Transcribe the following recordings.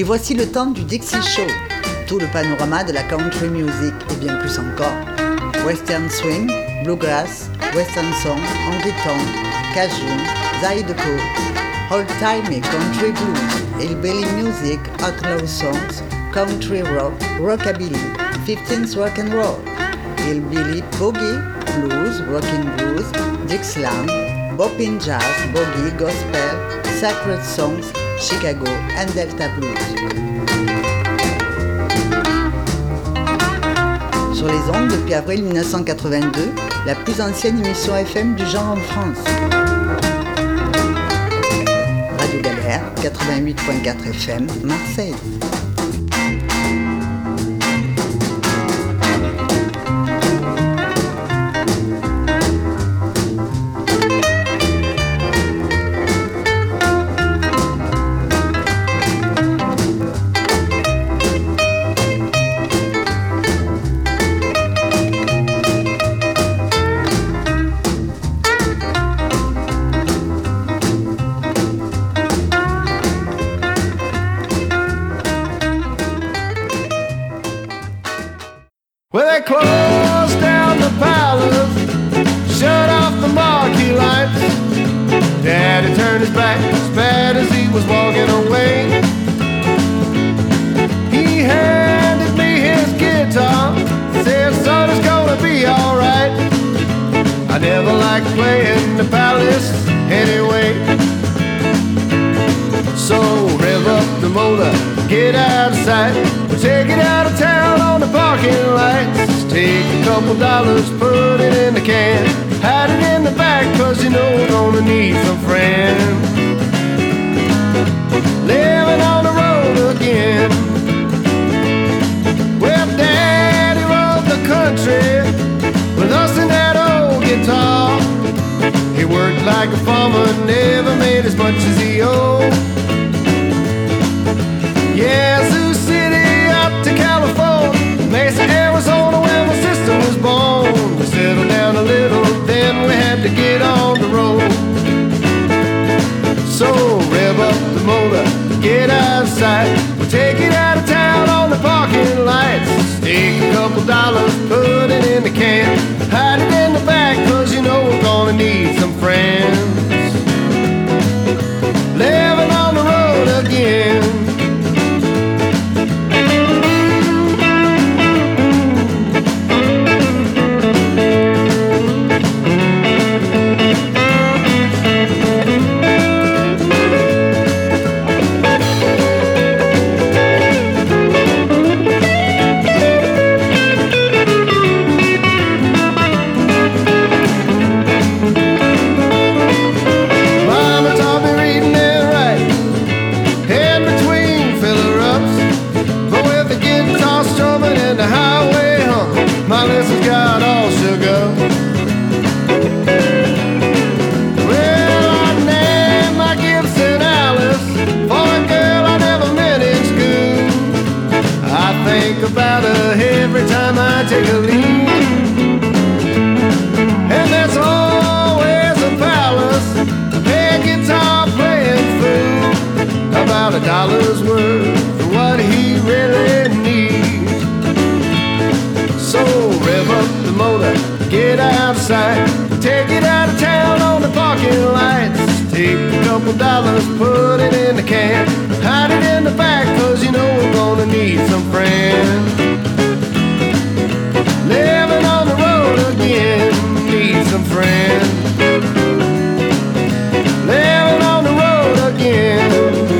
voici le temps du Dixie Show, tout le panorama de la country music et bien plus encore. Western swing, bluegrass, western song, honky tonk, cajun, zydeco, old-time et country blues, hillbilly music, outlaw songs, country rock, rockabilly, 15th rock and roll, hillbilly boogie, blues, rockin' blues, Dixieland, boppin' jazz, boogie, gospel, sacred songs, Chicago and Delta blues. Sur les ondes depuis avril 1982, la plus ancienne émission FM du genre en France. Radio Galère, 88.4 FM, Marseille. Well, they closed down the palace, shut off the marquee lights. Daddy turned his back as bad as he was walking away. He handed me his guitar, said, son, it's gonna be alright. I never liked playing the palace anyway. So rev up the motor, get out of sight. We'll take it out of town on the parking lights. Take a couple dollars, put it in the can, hide it in the back, cause you know we're gonna need some friends. Living on the road again. Well, Daddy rode the country with us in that old guitar. He worked like a farmer, never made as much as he owed. Yeah, Sioux City up to California, Mesa, Arizona, where my sister was born. We settled down a little, then we had to get on the road. So rev up the motor, get out of sight. We'll take it out of town on the parking lights. Take a couple dollars, put it in the can, hide it in the back, cause you know we're gonna need some friends. Living on the road again. My list has got all shook up. Well, I named my Gibson Alice for a girl I never met in school. I think about her every time I take a leave. And there's always a palace, a guitar playing fool, about $1 worth of what he really needs. So rev up the motor, get outside, take it out of town on the parking lights. Take a couple dollars, put it in the can, hide it in the back, cause you know we're gonna need some friends. Living on the road again, need some friends. Living on the road again.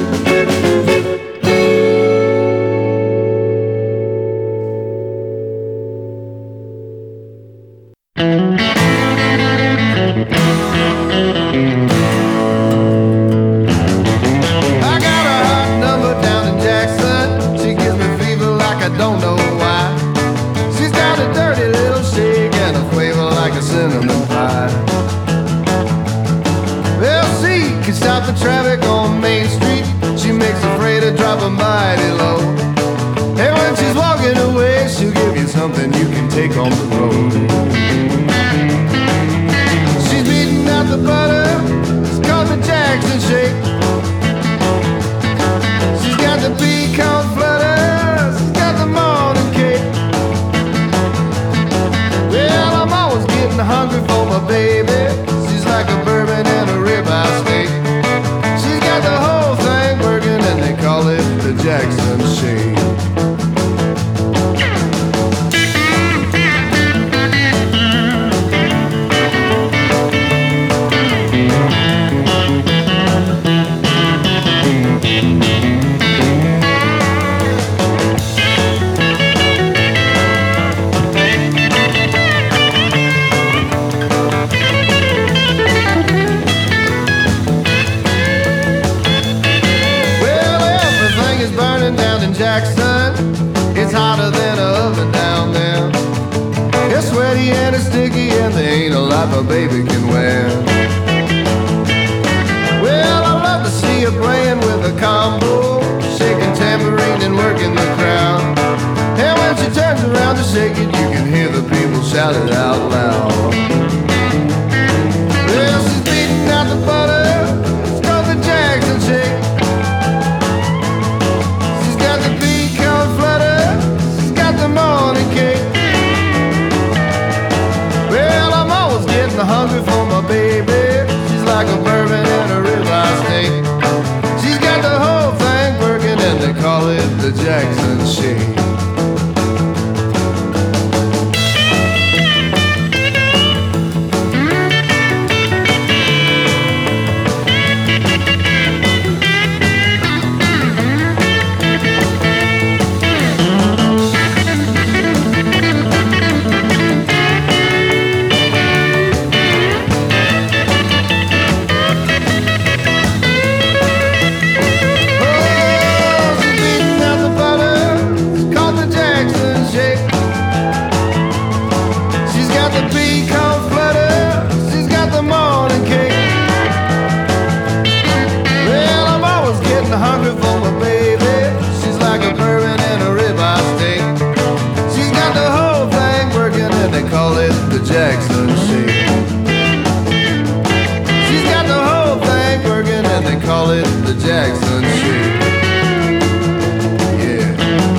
Cinnamon pie. Well, she can stop the traffic on Main Street. She makes a freighter drop a mighty low. And when she's walking away, she'll give you something you can take on the road. She's beating out the butter, it's called the Jackson Shake. She's got the beat a baby can wear. Well, I love to see her playing with a combo, shaking tambourine and working the crowd. And when she turns around to shake it, you can hear the people shout it out loud. Well, she's beating out the butter, it's called the Jackson Shake. She's got the pecan flutter, she's got the morning cake. Well, I'm always getting hungry for my baby. She's like a bourbon and a ribeye steak. She's got the whole thing working and they call it the Jackson Shake. Jackson Shake. She's got the whole thing working and they call it the Jackson Shake. Yeah.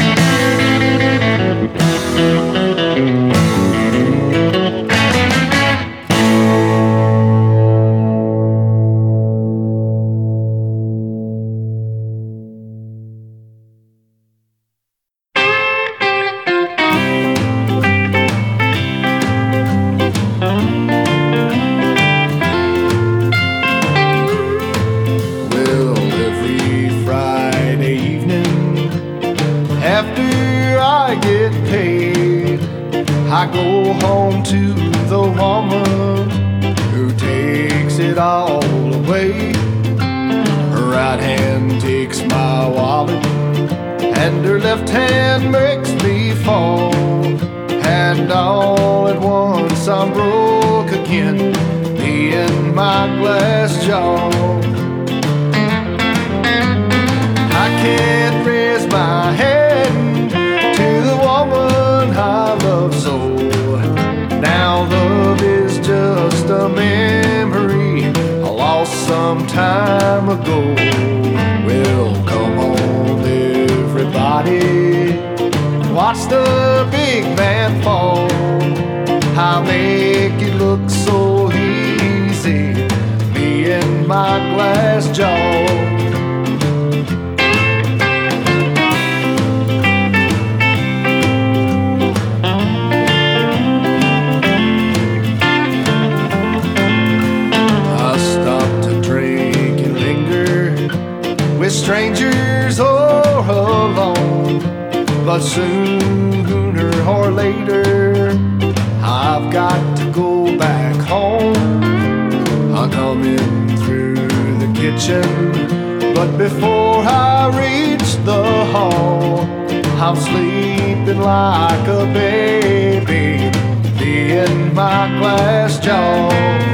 I go home to the woman who takes it all away. Her right hand takes my wallet and her left hand makes me fall. And all at once I'm broke again, me and my glass jaw. I can't raise my hand to the woman I love so. Now love is just a memory I lost some time ago. Well, come on everybody, watch the big man fall. I'll make it look so easy, me and my glass jaw. Strangers or alone, but sooner or later I've got to go back home. I'm coming through the kitchen, but before I reach the hall, I'm sleeping like a baby, me and my glass jaw.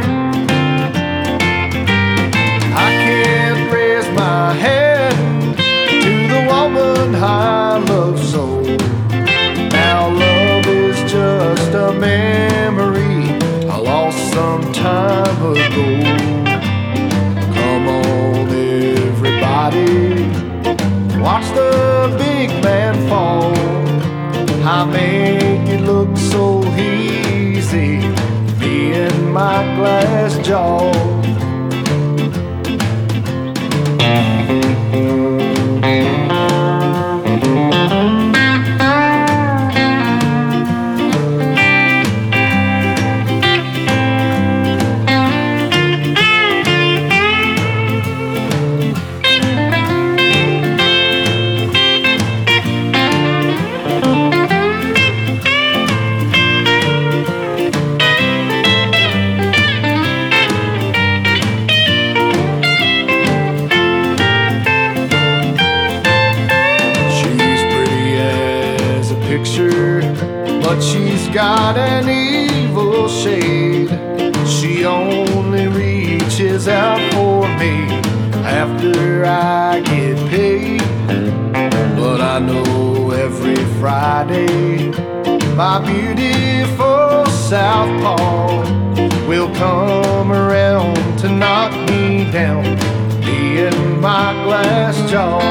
I can't raise my head to the woman I love so. Now love is just a memory I lost some time ago. Come on everybody, watch the big man fall. I make it look so easy, me and my glass jaw. got an evil shade. She only reaches out for me after I get paid. But I know every Friday my beautiful southpaw will come around to knock me down, me and my glass jaw.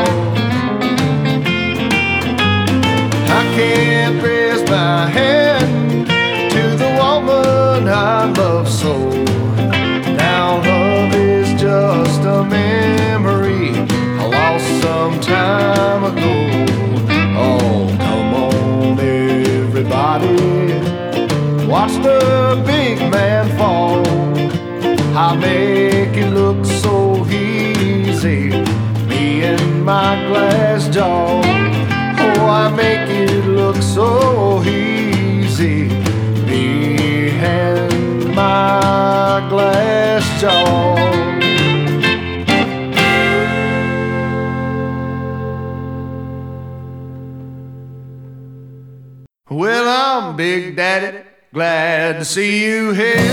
I can't raise my hand to the woman I love so. Now love is just a memory I lost some time ago. Oh, come on everybody, watch the big man fall. I make it look so easy, me and my glass jaw. Oh, I make it look so easy, me and my glass jaw. Well, I'm Big Daddy, glad to see you here.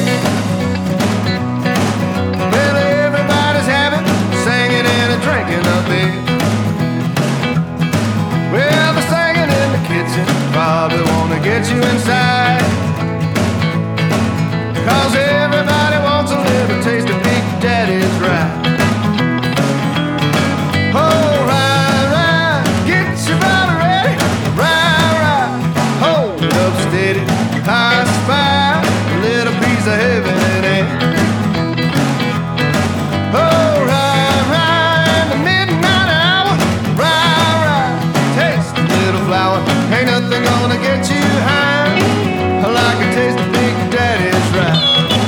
Well, everybody's having, singing and a drinking up here. Well, they're singing in the kitchen, probably wanna get you inside. 'Cause everybody wants a little taste of Big Daddy's ride. Oh, ride, ride, get your body ready. Ride, ride, hold it up steady. I spy a little piece of heaven in it. Oh, ride, ride, the midnight hour. Ride, ride, taste a little flower. Ain't nothing gonna get you high like a taste of Big Daddy's ride.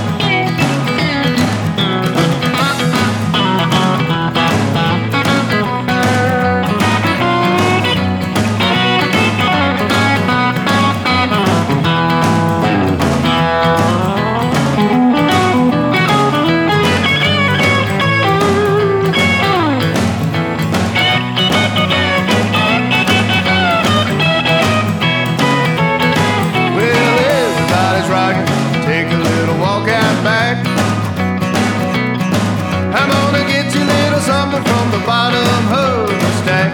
Something from the bottom of the stack.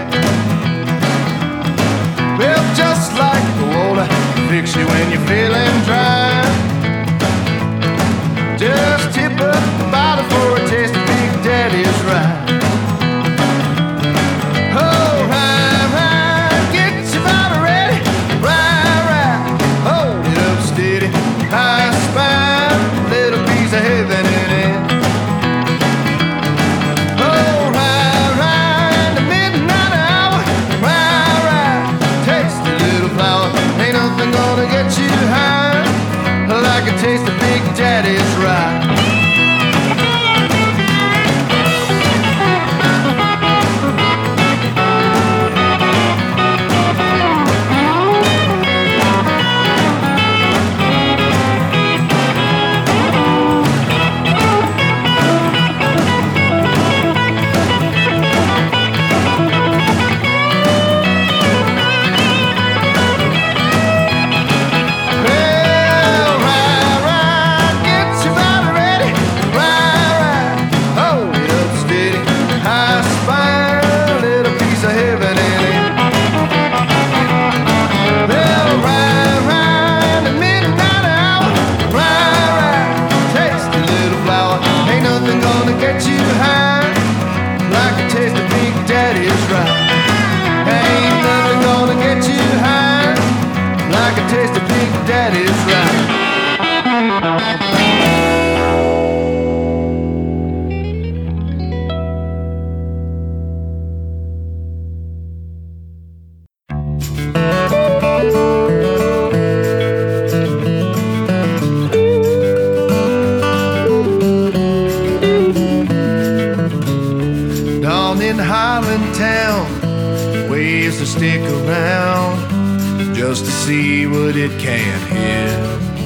Well, just like the water, fix you when you're feeling dry. Just tip up the bottle for a taste of Big Daddy's ride. Oh, ride, ride, get your bottle ready. Ride, ride, hold it up steady. I spy a little piece of heaven in it. Gonna get you high like a taste of Big Daddy's ride. Stick around just to see what it can't hit.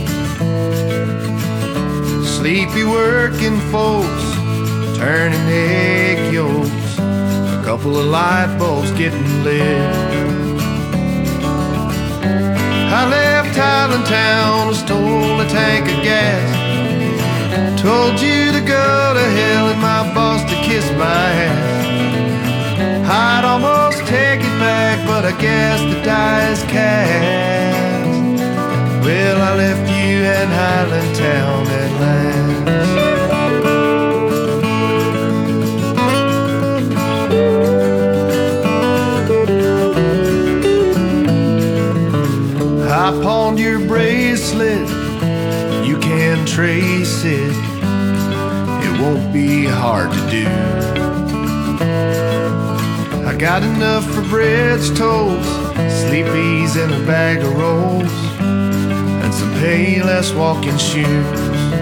Sleepy working folks turning egg yolks, a couple of light bulbs getting lit. I left Highland Town, stole a tank of gas. Told you to go to hell and my boss to kiss my ass. I'd almost take it back, but I guess the die is cast. Well, I left you in Highland Town at last. I pawned your bracelet, you can trace it. It won't be hard to do. I got enough for bread's toast, Sleepy's and a bag of rolls, and some Payless walking shoes.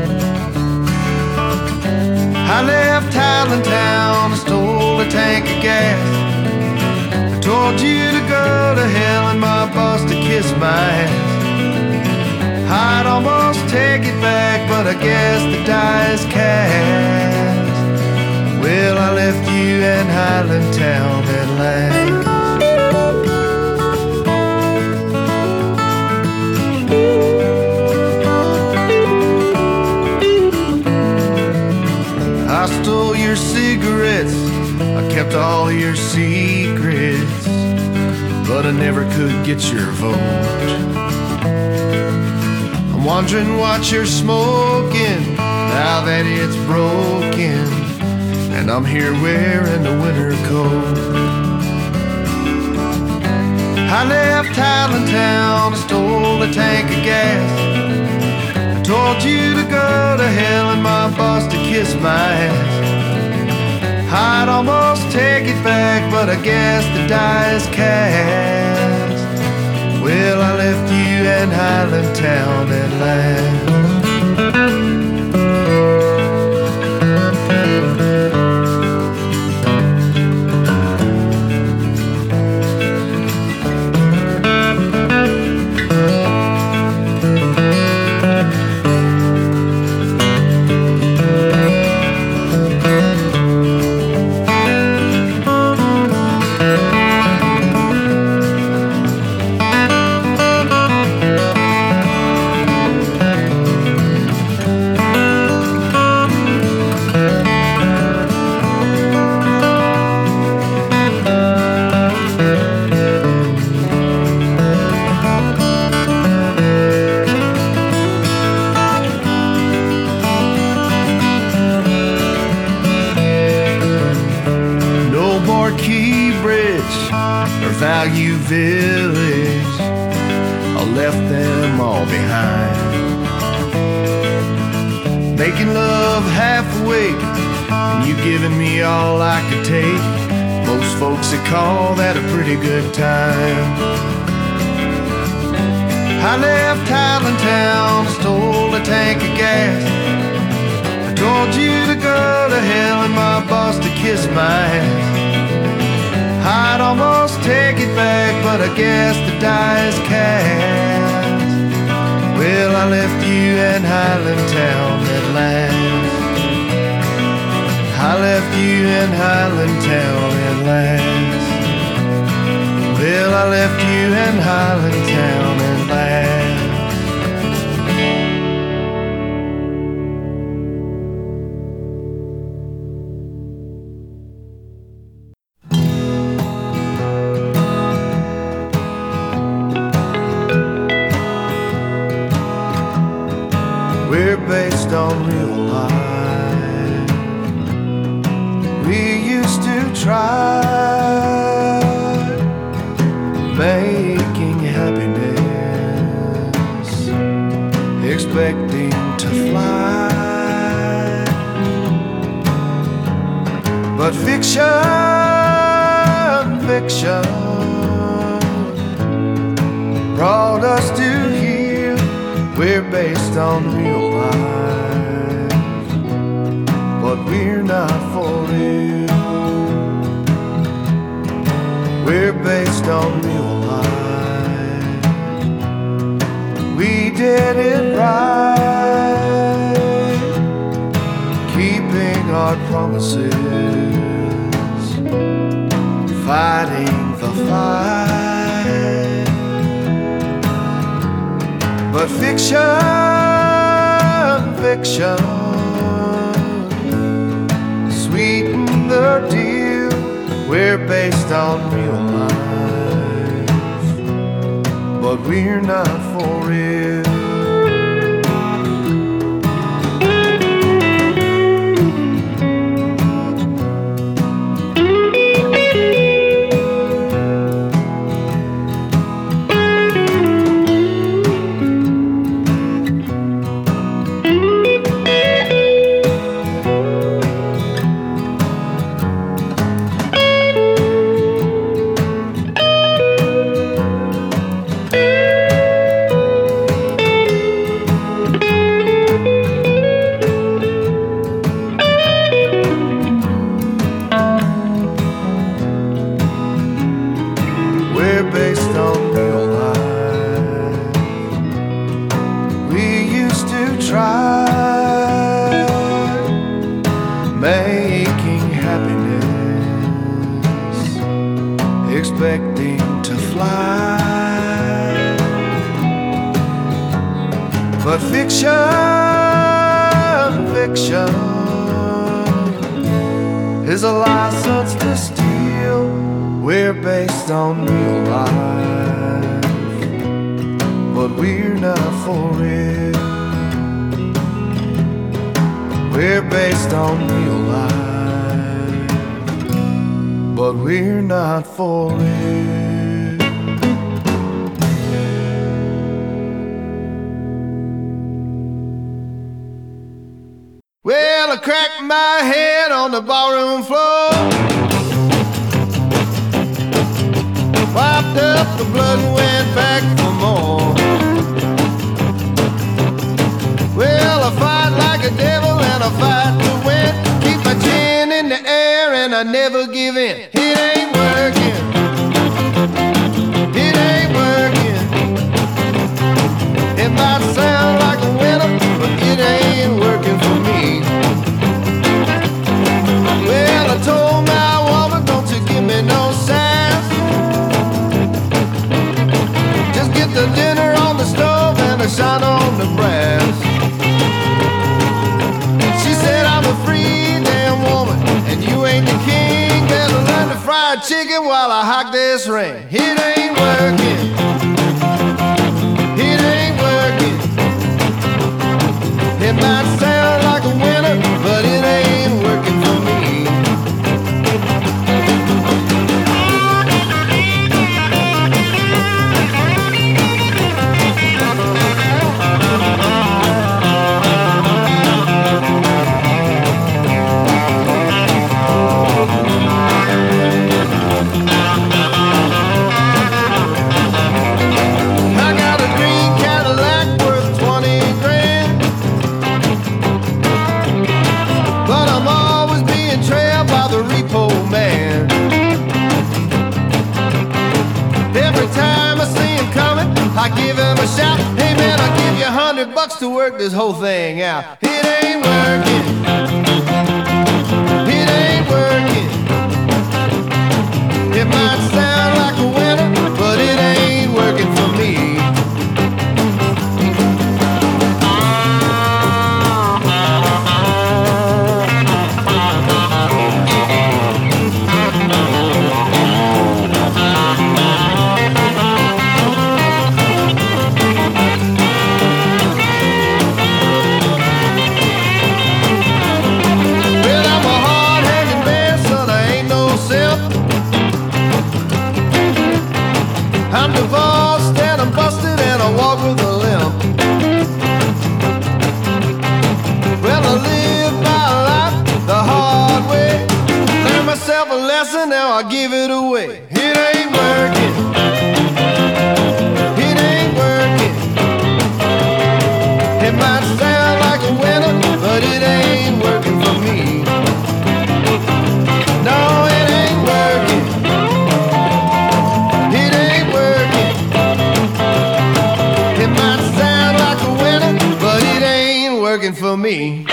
I left Highland Town, I stole a tank of gas. I told you to go to hell and my boss to kiss my ass. I'd almost take it back, but I guess the die is cast. Well, I left you in Highland Town at last. I stole your cigarettes, I kept all your secrets, but I never could get your vote. I'm wondering what you're smoking now that it's broken, and I'm here wearing the winter coat. I left Highland Town, I stole a tank of gas. I told you to go to hell and my boss to kiss my ass. I'd almost take it back, but I guess the die is cast. Well, I left you in Highland Town at last. Value Village, I left them all behind. Making love half awake, and you giving me all I could take. Most folks would call that a pretty good time. I left Highland Town, stole a tank of gas. I told you to go to hell and my boss to kiss my ass. I'd almost take it back, but I guess the die is cast. Well, I left you in Highland Town at last. I left you in Highland Town at last. Well, I left you in Highland Town at last. We're based on real life. We used to try making happiness, expecting to fly. But fiction brought us to here. We're based on real life, but we're not for real. We're based on real life. We did it right, keeping our promises, fighting the fight. But fiction, fiction, sweeten the deal. We're based on real life, but we're not for real. We're based on real life. We used to try making happiness, expecting to fly. But fiction, fiction is a license to steal. We're based on real life, but we're not for real. We're based on real life, but we're not for real. Well, I cracked my head on the ballroom floor, wiped up the blood and went back for more. Well, I fight like a devil and I fight to win. Keep my chin in the air and I never give in. It ain't working. It ain't working. It might sound like a winner, but it ain't working for me. Well, I told my woman, don't you give me no sass. Just get the dinner on the stove and a shine on the brass. She said, I'm a free damn woman and you ain't the king. Better learn to fry chicken while I hock this ring. It ain't working. It ain't working. It might sound like a winner, but it ain't working for me. I got a green Cadillac worth 20 grand, but I'm always being trailed by the repo man. Every time I see him coming, I give him a shout. Hey man, I'll give you $100 to work this whole thing out. It ain't working. It ain't working. It might sound like a winner, but it ain't working for me. Well, I'm a hard-hanging man, son, I ain't no simp. I'm divorced and I'm busted and I walk with a limp. Well, I live my life the hard way. Learn myself a lesson, now I give it away. It ain't working. It ain't working. It might sound like a winner, but it ain't working for me. No, it ain't working. It ain't working. It might sound like a winner, but it ain't working for me.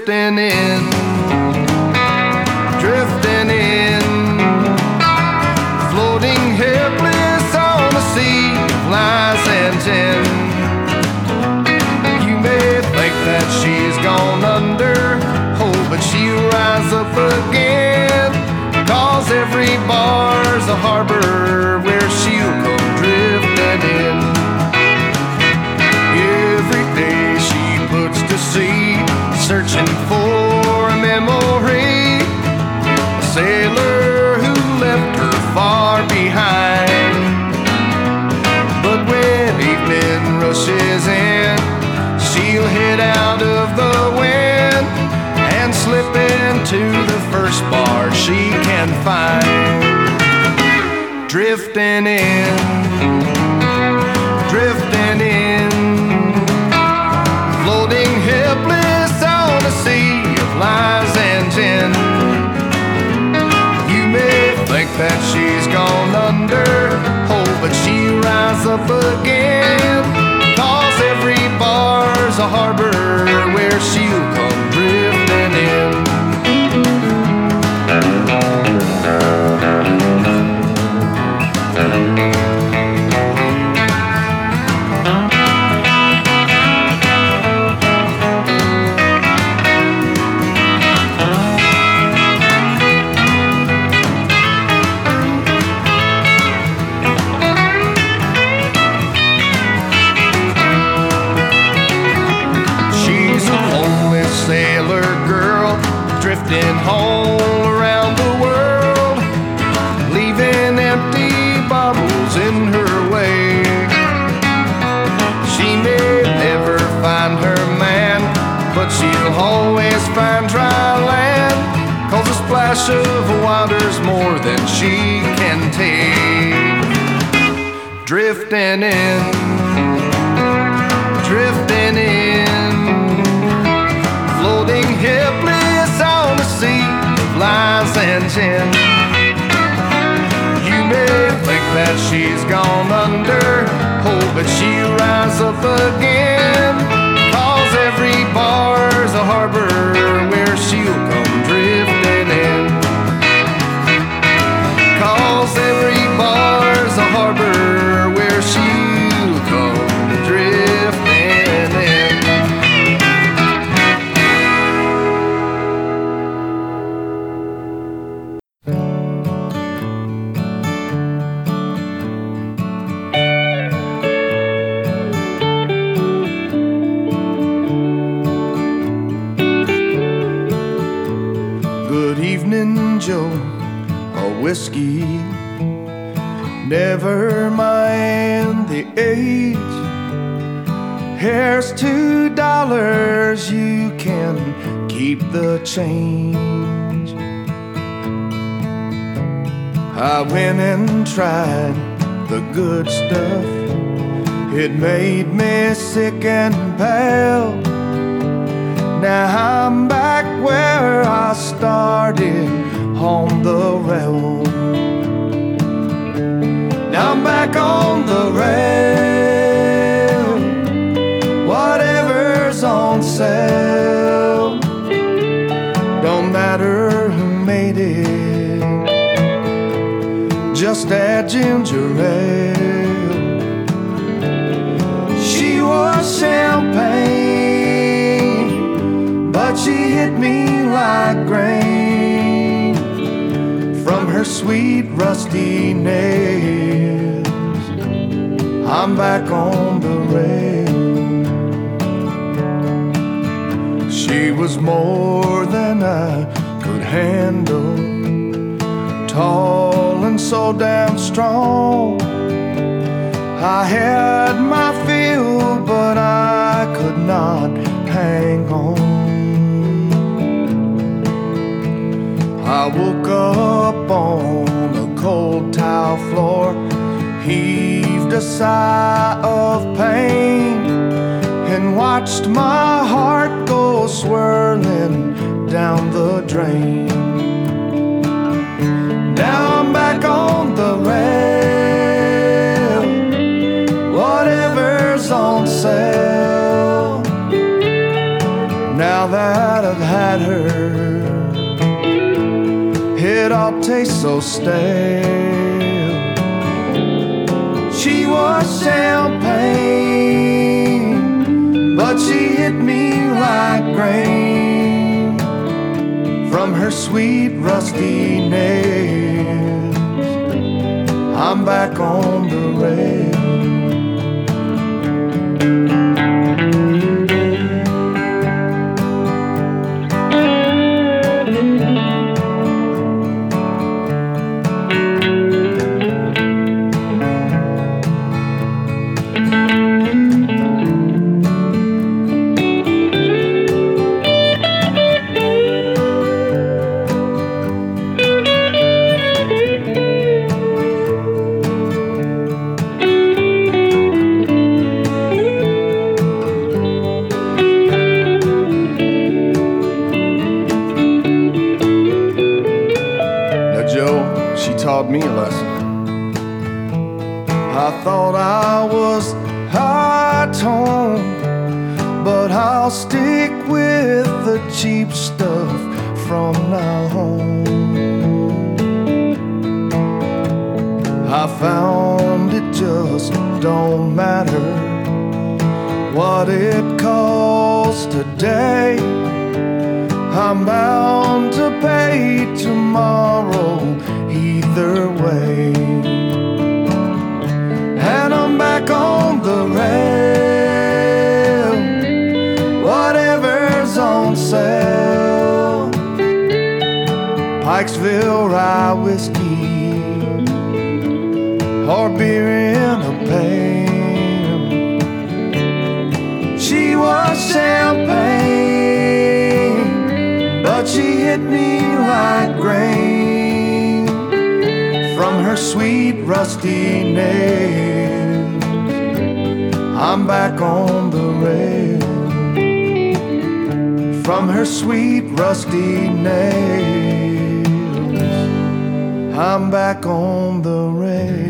drifting in, drifting in, floating helpless on a sea of lies and tin. You may think that she's gone under, oh, but she'll rise up again, 'cause every bar's a harbor where she'll come drifting in. Every day she puts to sea, searching for a memory, a sailor who left her far behind. But when evening rushes in, she'll head out of the wind and slip into the first bar she can find. Drifting in, drifting in, floating helpless on a sea of lies and tin. You may think that she's gone under, oh, but she'll rise up again, 'cause every bar's a harbor where she'll come drifting in. Drifting all around the world, leaving empty bottles in her way. She may never find her man, but she'll always find dry land, 'cause a splash of water's more than she can take. Drifting in, drifting in, floating helpless on a sea of lies and tin. You may think that she's gone under, oh, but she'll rise up again, 'cause every bar's a harbor where she'll come drifting in. 'Cause every bar's a harbor where she'll come drifting in. Joe, a whiskey, never mind the age. Here's $2, you can keep the change. I went and tried the good stuff, it made me sick and pale. Now I'm back where I started, on the rail. Now I'm back on the rail. Whatever's on sale, don't matter who made it, just add ginger ale. She was champagne, but she hit me like grain from her sweet rusty nails. I'm back on the rail. She was more than I could handle, tall and so damn strong. I had my fill, but I could not hang on. I woke up on a cold tile floor, heaved a sigh of pain, and watched my heart go swirling down the drain. Now I'm back on the rail. Whatever's on sale, Now that I've had her, it all tastes so stale. She was champagne, but she hit me like rain from her sweet rusty nails. I'm back on the rail. Taught me a lesson. I thought I was high tone, but I'll stick with the cheap stuff from now on. I found it just don't matter what it costs today. I'm bound to pay tomorrow either way. And I'm back on the rail, whatever's on sale. Pikesville rye whiskey or beer in a pail. She was champagne, but she hit me like rain from her sweet rusty nails. I'm back on the rail from her sweet rusty nails. I'm back on the rail.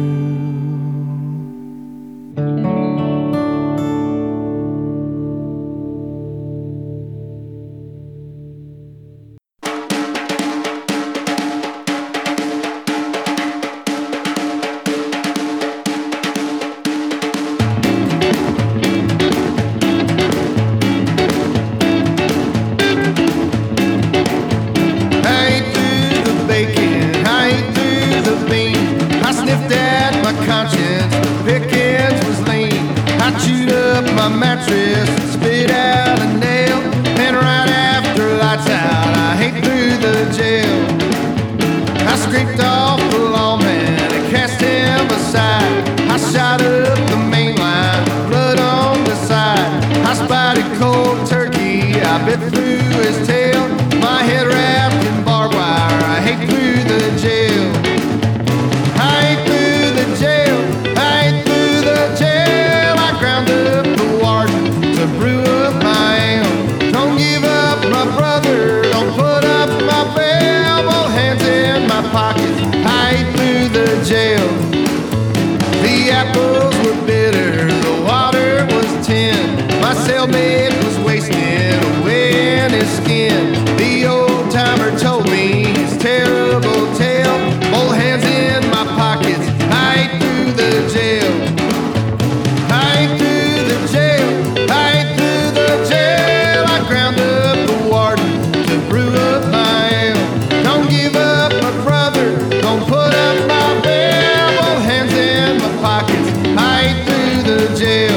My mattress, spit out a nail, and right after lights out, I hate through the jail. I scraped off the lawman and cast him aside. I shot up the main line, blood on the side. I spotted cold turkey, I bit through his tail. My head wrapped in barbed wire, I hate through the jail. I hate through the jail, I hate through the jail. I ground up to brew up my ale. Don't give up, my brother, don't put up my bail. Both hands in my pockets, I ate through the jail. The apples were bitter, the water was tin. My cellmate was wasting away in his skin. The old timer told me his terrible tale. Both hands in my pockets, I ate through the jail. I ate through the jail, I ate through the jail. I ground up the warden to brew up my ale. Don't give up, my brother, don't put up my bail. Both hands in my pockets, I ate through the jail.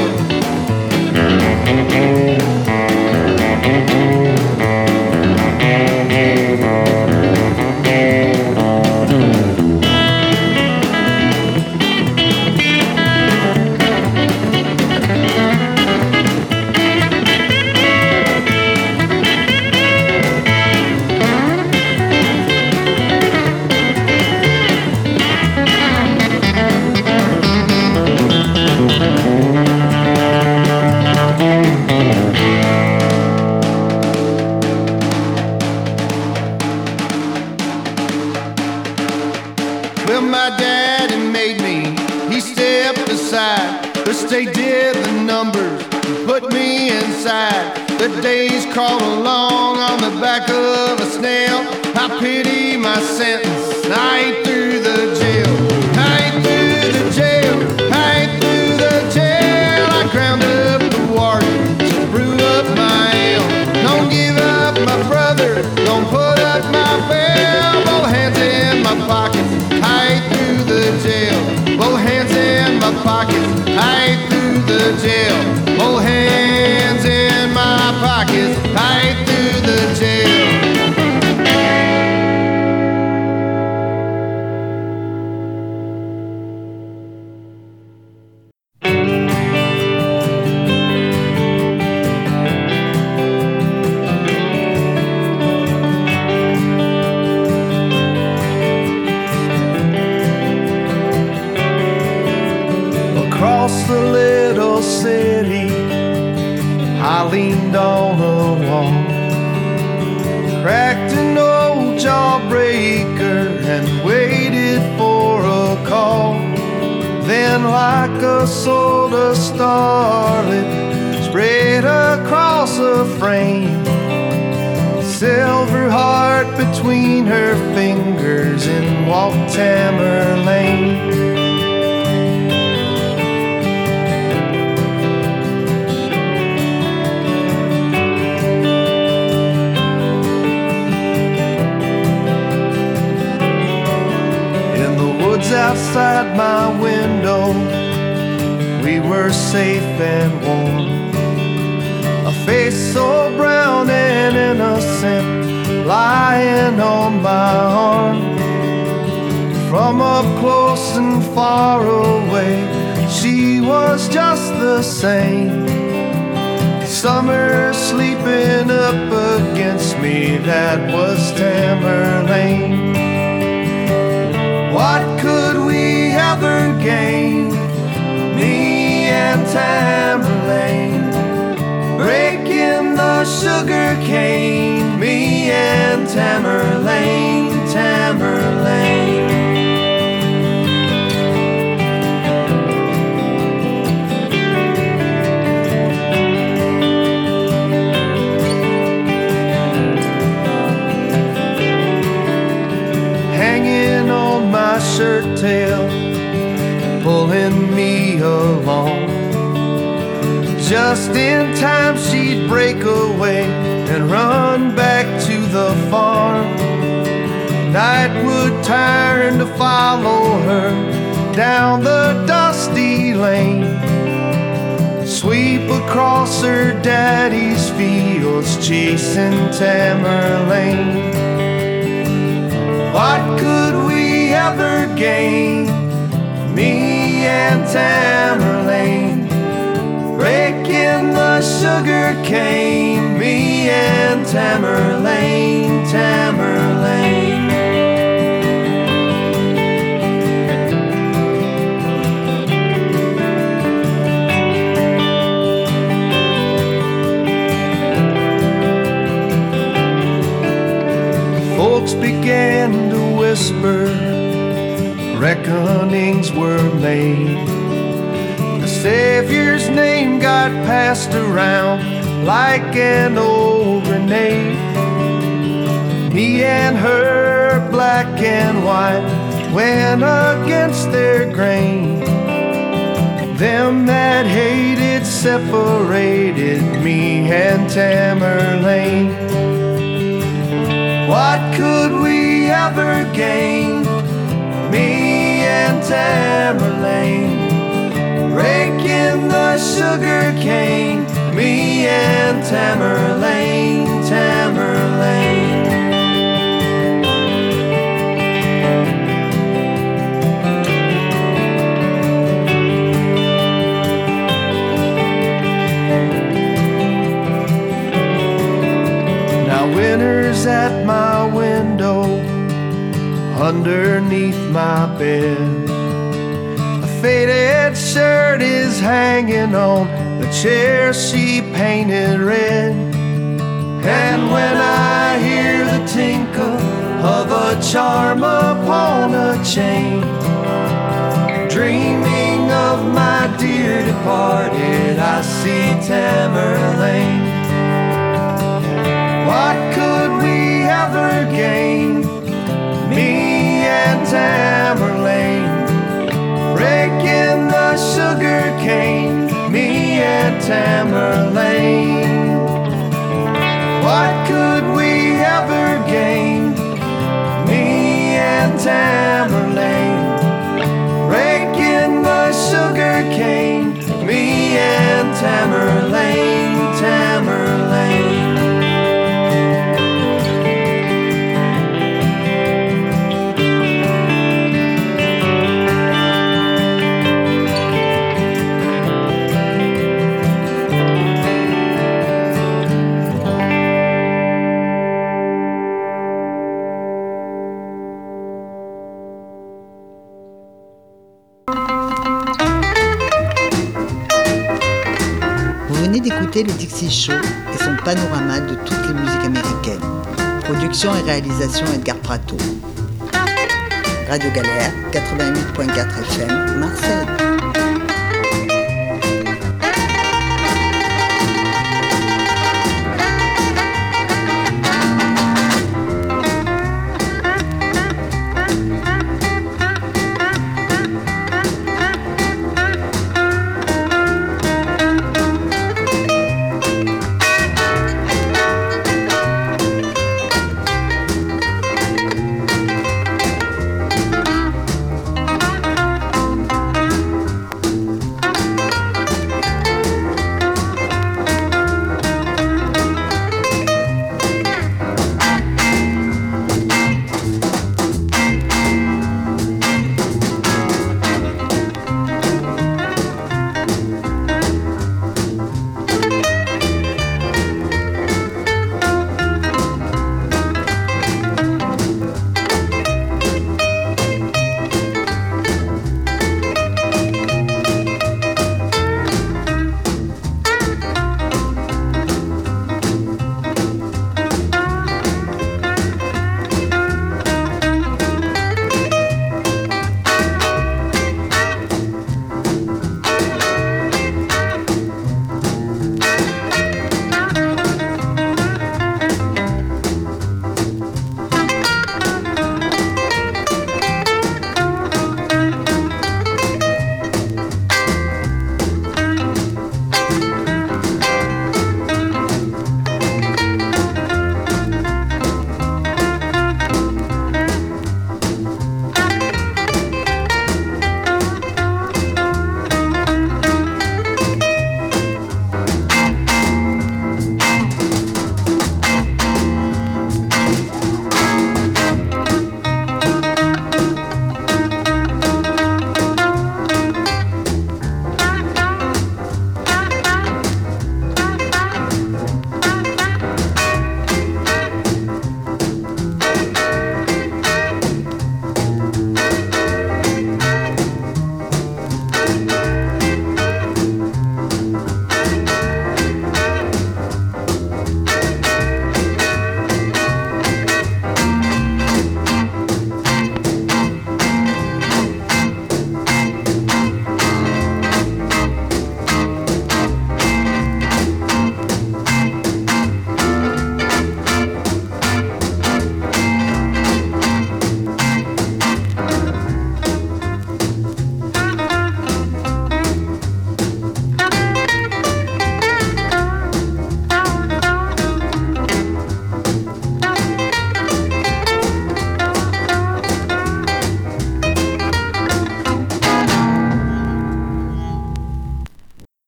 Well, my daddy made me, he stepped aside. First they did the numbers, put me inside. The days crawl along on the back of a snail. I pity my sentence. I ain't through the jail. I ain't through the jail. I ain't through the jail. I ground up the warden to brew up my ale. Don't give up my brother. Don't put up my bail. Both hands in my pockets. I ain't through the jail. Both hands in my pockets. I ain't through the jail. Both hands in my pockets. I ain't through the jail. Across the little city, I leaned on a wall, cracked an old jawbreaker and waited for a call. Then like a soda starlet spread across a frame, silver heart between her fingers, and walked Tamerlane. Outside my window, we were safe and warm. A face so brown and innocent lying on my arm. From up close and far away, she was just the same. Summer sleeping up against me, that was Tamerlane. What could we ever gain, me and Tamerlane, breaking the sugar cane, me and Tamerlane, Tamerlane. Hanging on my shirt tail, pulling me along. Just in time she'd break away and run back to the farm. Night would turn to follow her down the dusty lane, sweep across her daddy's fields, chasing Tamerlane. What could we ever gain, me and Tamerlane, breaking the sugar cane, me and Tamerlane, Tamerlane. Folks began to whisper, reckonings were made. The Savior's name got passed around like an old grenade. Me and her, black and white, went against their grain. Them that hated separated, me and Tamerlane. What could we ever gain, me and Tamerlane, breaking the sugar cane, me and Tamerlane, Tamerlane. Now winter's at my window, underneath my bed. A faded shirt is hanging on the chair she painted red. And when I hear the tinkle of a charm upon a chain, dreaming of my dear departed, I see Tamerlane. What could we ever gain? Me and Tamerlane, raking the sugar cane. Me and Tamerlane, Tamerlane. D'écouter le Dixie Show et son panorama de toutes les musiques américaines. Production et réalisation Edgar Prato. Radio Galère, 88.4 FM, Marseille.